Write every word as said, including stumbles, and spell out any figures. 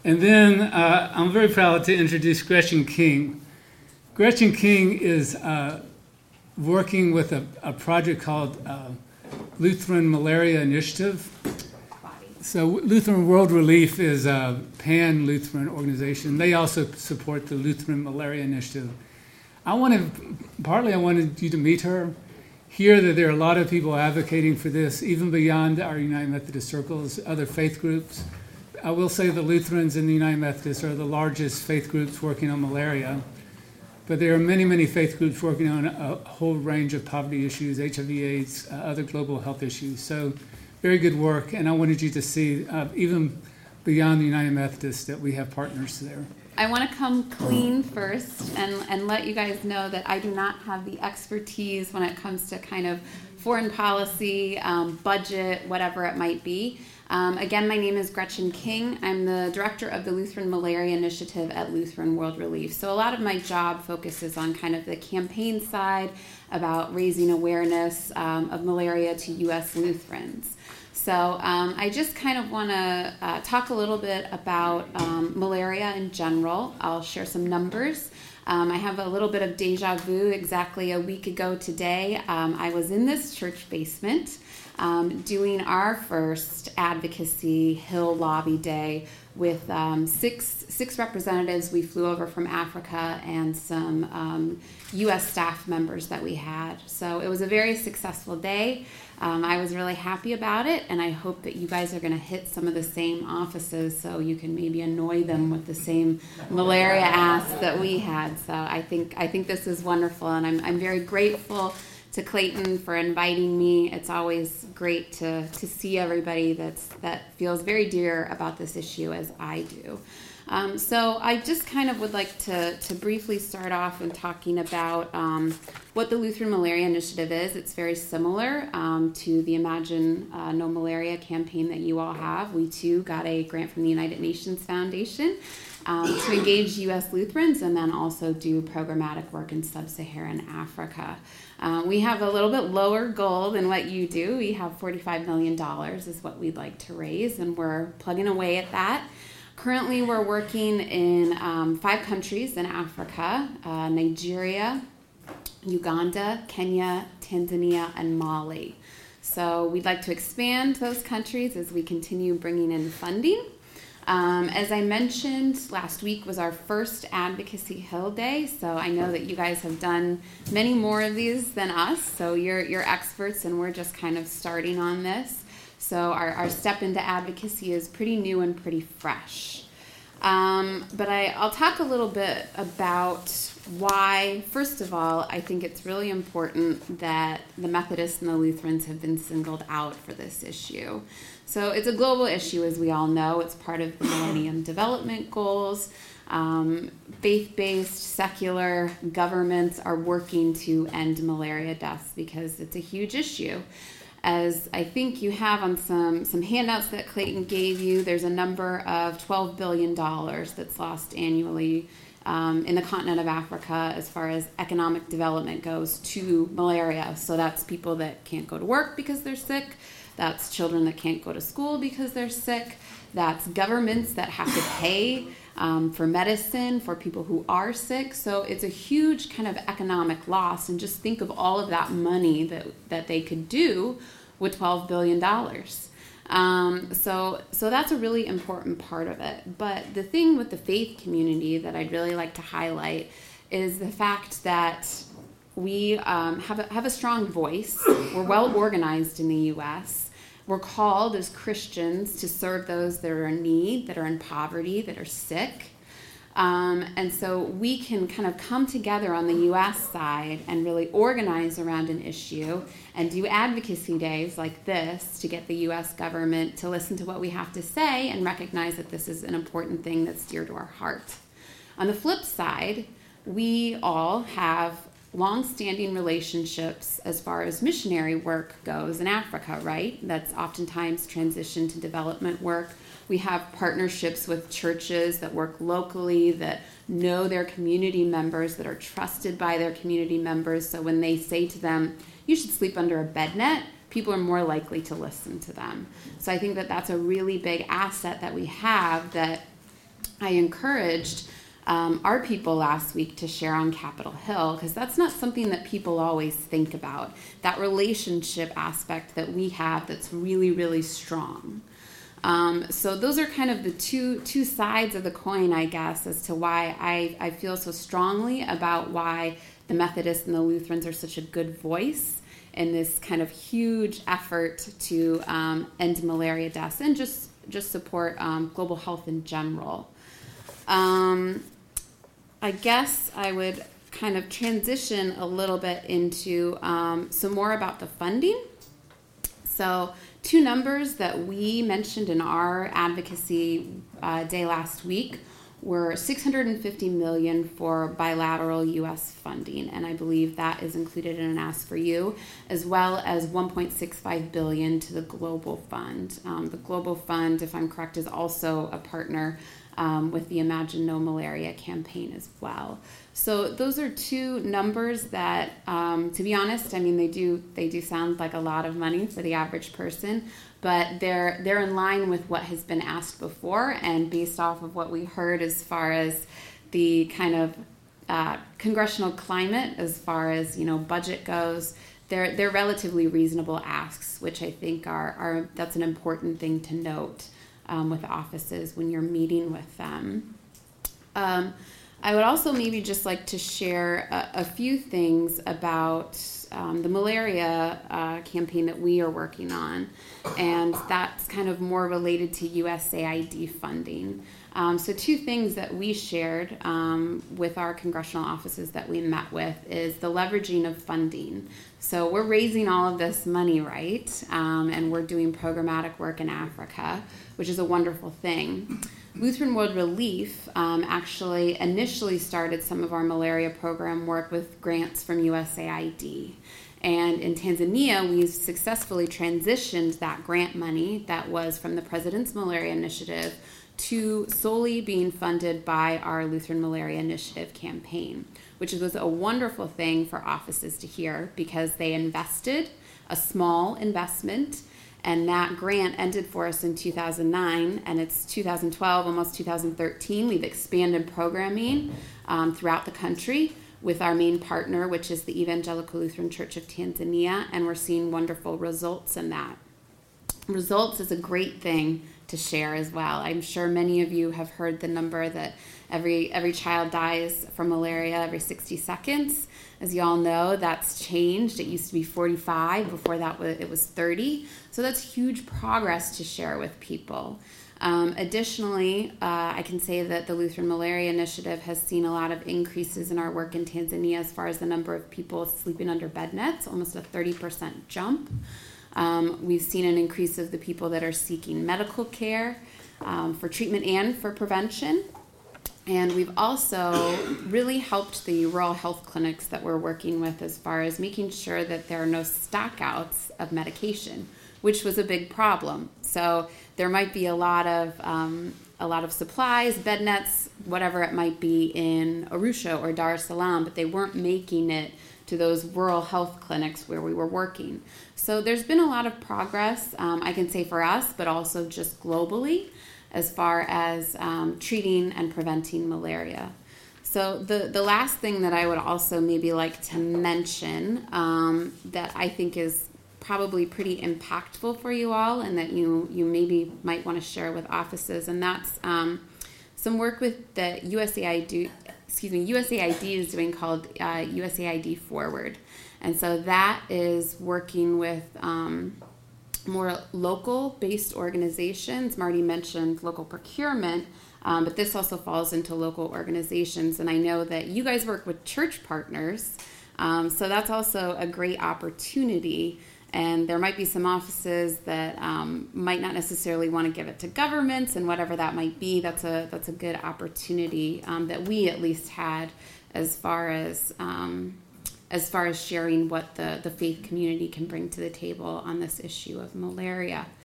And then uh, I'm very proud to introduce Gretchen King. Gretchen King is uh, working with a, a project called uh, Lutheran Malaria Initiative. So Lutheran World Relief is a pan-Lutheran organization. They also support the Lutheran Malaria Initiative. I wanted, partly I wanted you to meet her, hear that there are a lot of people advocating for this, even beyond our United Methodist circles, other faith groups. I will say the Lutherans and the United Methodists are the largest faith groups working on malaria, but there are many, many faith groups working on a whole range of poverty issues, H I V AIDS, uh, other global health issues. So very good work, and I wanted you to see, uh, even beyond the United Methodists, that we have partners there. I want to come clean first and, and let you guys know that I do not have the expertise when it comes to kind of foreign policy, um, budget, whatever it might be. Um, again, my name is Gretchen King. I'm the director of the Lutheran Malaria Initiative at Lutheran World Relief. So a lot of my job focuses on kind of the campaign side about raising awareness um, of malaria to U S Lutherans. So um, I just kind of want to uh, talk a little bit about um, malaria in general. I'll share some numbers. Um, I have a little bit of deja vu. Exactly a week ago today, um, I was in this church basement um, doing our first Advocacy Hill Lobby Day with um, six six representatives. We flew over from Africa and some um, U S staff members that we had. So it was a very successful day. Um, I was really happy about it, and I hope that you guys are going to hit some of the same offices so you can maybe annoy them with the same malaria ask that we had. So I think I think this is wonderful, and I'm I'm very grateful to Clayton for inviting me. It's always great to to see everybody that's that feels very dear about this issue as I do. Um, so I just kind of would like to, to briefly start off in talking about um, what the Lutheran Malaria Initiative is. It's very similar um, to the Imagine uh, No Malaria campaign that you all have. We too got a grant from the United Nations Foundation um, to engage U S Lutherans and then also do programmatic work in sub-Saharan Africa. Uh, we have a little bit lower goal than what you do. We have forty-five million dollars is what we'd like to raise, and we're plugging away at that. Currently, we're working in um, five countries in Africa, uh, Nigeria, Uganda, Kenya, Tanzania, and Mali. So we'd like to expand those countries as we continue bringing in funding. Um, as I mentioned, last week was our first Advocacy Hill Day, so I know that you guys have done many more of these than us, so you're, you're experts, and we're just kind of starting on this. So our, our step into advocacy is pretty new and pretty fresh. Um, but I, I'll talk a little bit about why, first of all, I think it's really important that the Methodists and the Lutherans have been singled out for this issue. So it's a global issue, as we all know. It's part of the Millennium Development Goals. Um, faith-based, secular governments are working to end malaria deaths because it's a huge issue. As I think you have on some, some handouts that Clayton gave you, there's a number of twelve billion dollars that's lost annually um, in the continent of Africa as far as economic development goes to malaria. So that's people that can't go to work because they're sick. That's children that can't go to school because they're sick. That's governments that have to pay um, for medicine for people who are sick. So it's a huge kind of economic loss. And just think of all of that money that, that they could do with twelve billion dollars. Um, so, so that's a really important part of it. But the thing with the faith community that I'd really like to highlight is the fact that we um, have, a, have a strong voice. We're well organized in the U S We're called as Christians to serve those that are in need, that are in poverty, that are sick. Um, and so we can kind of come together on the U S side and really organize around an issue and do advocacy days like this to get the U S government to listen to what we have to say and recognize that this is an important thing that's dear to our heart. On the flip side, we all have long-standing relationships as far as missionary work goes in Africa, right? That's oftentimes transition to development work. We have partnerships with churches that work locally, that know their community members, that are trusted by their community members. So when they say to them, you should sleep under a bed net, people are more likely to listen to them. So I think that that's a really big asset that we have that I encouraged um, our people last week to share on Capitol Hill, because that's not something that people always think about. That relationship aspect that we have that's really, really strong. Um, so those are kind of the two two sides of the coin, I guess, as to why I, I feel so strongly about why the Methodists and the Lutherans are such a good voice in this kind of huge effort to um, end malaria deaths and just, just support um, global health in general. Um, I guess I would kind of transition a little bit into um, some more about the funding. So two numbers that we mentioned in our advocacy uh, day last week were six hundred fifty million dollars for bilateral U S funding, and I believe that is included in an Ask for You, as well as one point six five billion dollars to the Global Fund. Um, the Global Fund, if I'm correct, is also a partner um, with the Imagine No Malaria campaign as well. So those are two numbers that, um, to be honest, I mean, they do they do sound like a lot of money for the average person, but they're they're in line with what has been asked before, and based off of what we heard as far as the kind of uh, congressional climate, as far as, you know, budget goes, they're they're relatively reasonable asks, which I think are are that's an important thing to note um, with offices when you're meeting with them. Um, I would also maybe just like to share a, a few things about um, the malaria uh, campaign that we are working on, and that's kind of more related to U S A I D funding. Um, so two things that we shared um, with our congressional offices that we met with is the leveraging of funding. So we're raising all of this money, right? Um, and we're doing programmatic work in Africa, which is a wonderful thing. Lutheran World Relief um, actually initially started some of our malaria program work with grants from U S A I D. And in Tanzania, we successfully transitioned that grant money that was from the President's Malaria Initiative to solely being funded by our Lutheran Malaria Initiative campaign, which was a wonderful thing for offices to hear, because they invested a small investment, and that grant ended for us in two thousand nine, and it's two thousand twelve, almost two thousand thirteen. We've expanded programming um, throughout the country with our main partner, which is the Evangelical Lutheran Church of Tanzania, and we're seeing wonderful results in that. Results is a great thing to share as well. I'm sure many of you have heard the number that every every child dies from malaria every sixty seconds. As you all know, that's changed. It used to be forty-five. Before that, it was thirty. So that's huge progress to share with people. Um, additionally, uh, I can say that the Lutheran Malaria Initiative has seen a lot of increases in our work in Tanzania as far as the number of people sleeping under bed nets, almost a thirty percent jump. Um, we've seen an increase of the people that are seeking medical care um, for treatment and for prevention. And we've also really helped the rural health clinics that we're working with as far as making sure that there are no stockouts of medication, which was a big problem. So there might be a lot of um, a lot of supplies, bed nets, whatever it might be in Arusha or Dar es Salaam, but they weren't making it to those rural health clinics where we were working. So there's been a lot of progress, um, I can say for us, but also just globally, as far as um, treating and preventing malaria. So the, the last thing that I would also maybe like to mention um, that I think is probably pretty impactful for you all, and that you, you maybe might want to share with offices, and that's um, some work with the U S A I D, excuse me, U S A I D is doing called uh, U S A I D Forward. And so that is working with um, more local-based organizations. Marty mentioned local procurement, um, but this also falls into local organizations. And I know that you guys work with church partners, um, so that's also a great opportunity. And there might be some offices that um, might not necessarily want to give it to governments, and whatever that might be, that's a that's a good opportunity um, that we at least had as far as um, as far as sharing what the, the faith community can bring to the table on this issue of malaria.